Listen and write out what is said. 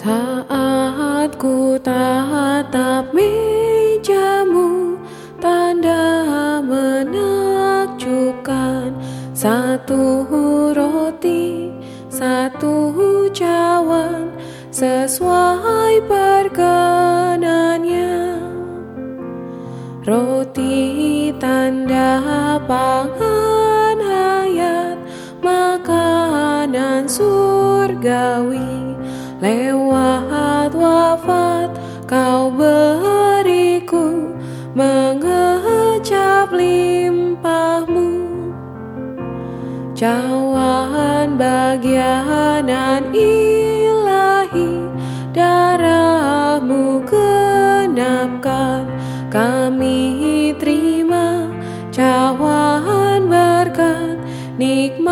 Saat ku tatap mejamu, tanda menakjubkan. Satu roti, satu cawan, sesuai perkenannya. Roti tanda pangan hayat, makanan surgawi. Lewat wafat kau beriku, mengecap limpahmu. Cawan bagianan ilahi, darahmu genapkan. Kami terima cawan berkat nikmat